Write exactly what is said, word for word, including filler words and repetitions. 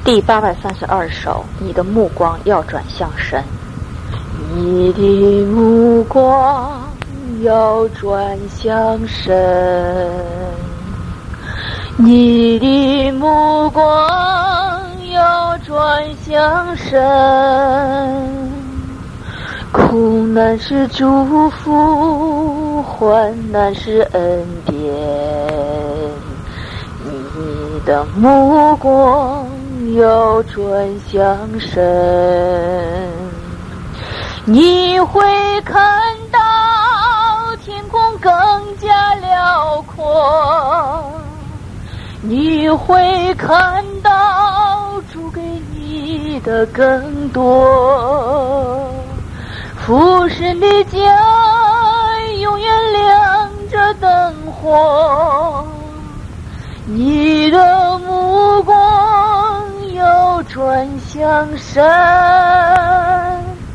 第八百三十二首，你的目光要转向神。你的目光要转向神，你的目光要转向神。苦难是祝福，患难是恩典，你的目光要转向神，你会看到天空更加辽阔，你会看到主给你的更多，父神的家永远亮着灯火，你的目光要转向神。